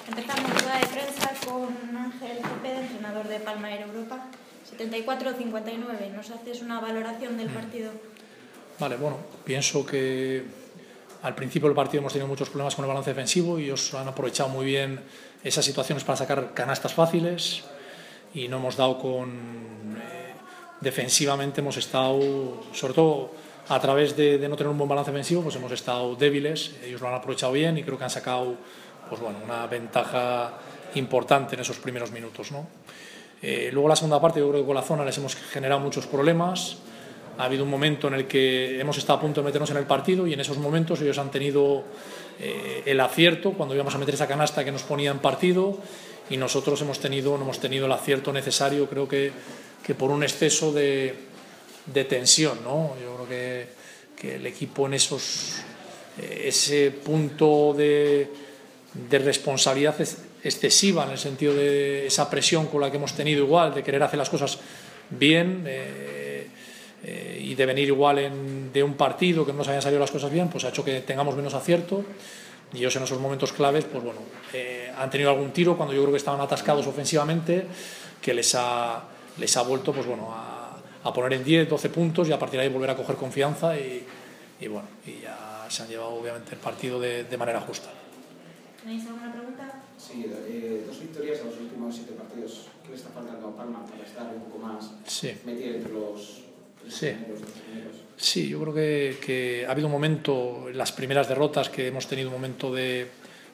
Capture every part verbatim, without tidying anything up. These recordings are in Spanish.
Empezamos rueda de prensa con Ángel Cepeda, entrenador de Palma Air Europa. setenta y cuatro a cincuenta y nueve. ¿Nos haces una valoración del partido? Vale, bueno, pienso que al principio del partido hemos tenido muchos problemas con el balance defensivo y ellos han aprovechado muy bien esas situaciones para sacar canastas fáciles y no hemos dado con... Eh, defensivamente hemos estado, sobre todo a través de, de no tener un buen balance defensivo, pues hemos estado débiles. Ellos lo han aprovechado bien y creo que han sacado pues bueno, una ventaja importante en esos primeros minutos, ¿no? Eh, luego la segunda parte, yo creo que con la zona les hemos generado muchos problemas. Ha habido un momento en el que hemos estado a punto de meternos en el partido y en esos momentos ellos han tenido eh, el acierto cuando íbamos a meter esa canasta que nos ponía en partido y nosotros hemos tenido, no hemos tenido el acierto necesario, creo que, que por un exceso de, de tensión, ¿no? Yo creo que, que el equipo en esos, eh, ese punto de, de responsabilidad excesiva, en el sentido de esa presión con la que hemos tenido igual, de querer hacer las cosas bien, eh, eh, y de venir igual en, de un partido que no nos hayan salido las cosas bien, pues ha hecho que tengamos menos acierto y ellos en esos momentos claves pues bueno, eh, han tenido algún tiro cuando yo creo que estaban atascados ofensivamente que les ha, les ha vuelto pues bueno, a, a poner en diez, doce puntos y a partir de ahí volver a coger confianza y, y bueno, y ya se han llevado obviamente el partido de, de manera justa. ¿Tenéis alguna pregunta? Sí, eh, dos victorias en los últimos siete partidos. ¿Qué le está faltando a Palma para estar un poco más sí. metido entre los sí. primeros, los primeros? Sí, yo creo que, que ha habido un momento, en las primeras derrotas, que hemos tenido un momento de,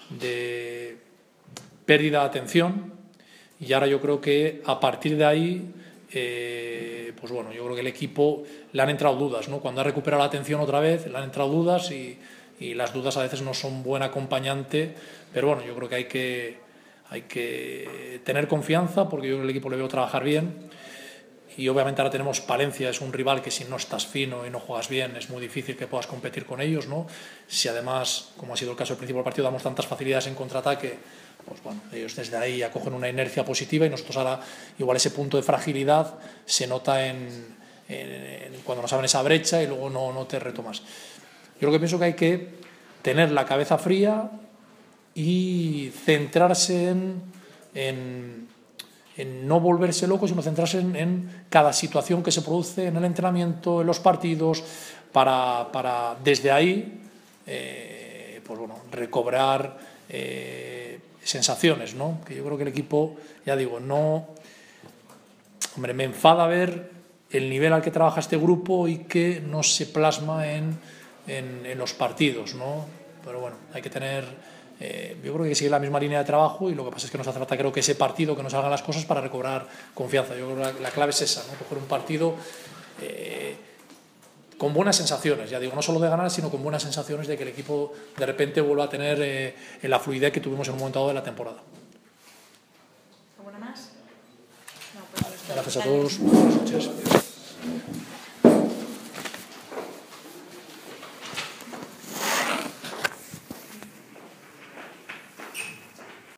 de pérdida de atención y ahora yo creo que a partir de ahí, eh, pues bueno, yo creo que el equipo le han entrado dudas, ¿no? Cuando ha recuperado la atención otra vez, le han entrado dudas y, y las dudas a veces no son buen acompañante, pero bueno, yo creo que hay que, hay que tener confianza porque yo creo que el equipo le veo trabajar bien. Y obviamente ahora tenemos Palencia, es un rival que si no estás fino y no juegas bien es muy difícil que puedas competir con ellos, ¿no? Si además, como ha sido el caso al principio del partido, damos tantas facilidades en contraataque, pues bueno, ellos desde ahí acogen una inercia positiva y nosotros ahora igual ese punto de fragilidad se nota en, en, en cuando nos abren esa brecha y luego no, no te retomas. Yo creo que pienso que hay que tener la cabeza fría y centrarse en... en en no volverse loco, sino centrarse en, en cada situación que se produce en el entrenamiento, en los partidos, para, para desde ahí eh, pues bueno, recobrar eh, sensaciones, ¿no? Que yo creo que el equipo, ya digo, no... Hombre, me enfada ver el nivel al que trabaja este grupo y que no se plasma en, en, en los partidos, ¿no? Pero bueno, hay que tener... Eh, yo creo que hay que seguir la misma línea de trabajo y lo que pasa es que nos hace falta creo que ese partido que nos hagan las cosas para recobrar confianza. Yo creo que la, la clave es esa, ¿no? Coger un partido eh, con buenas sensaciones, ya digo, no solo de ganar sino con buenas sensaciones de que el equipo de repente vuelva a tener eh, la fluidez que tuvimos en un momento dado de la temporada. ¿Alguna más? No, pues Gracias a todos, buenas noches.